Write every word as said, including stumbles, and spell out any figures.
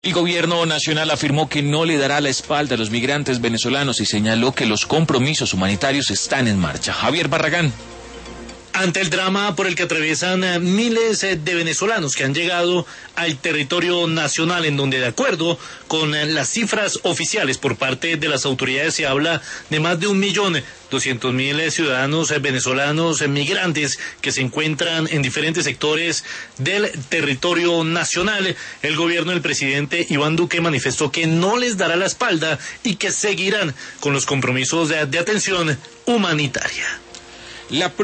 El gobierno nacional afirmó que no le dará la espalda a los migrantes venezolanos y señaló que los compromisos humanitarios están en marcha. Javier Barragán. Ante el drama por el que atraviesan miles de venezolanos que han llegado al territorio nacional, en donde, de acuerdo con las cifras oficiales por parte de las autoridades, se habla de más de un millón doscientos mil ciudadanos venezolanos migrantes que se encuentran en diferentes sectores del territorio nacional, el gobierno del presidente Iván Duque manifestó que no les dará la espalda y que seguirán con los compromisos de, de atención humanitaria. La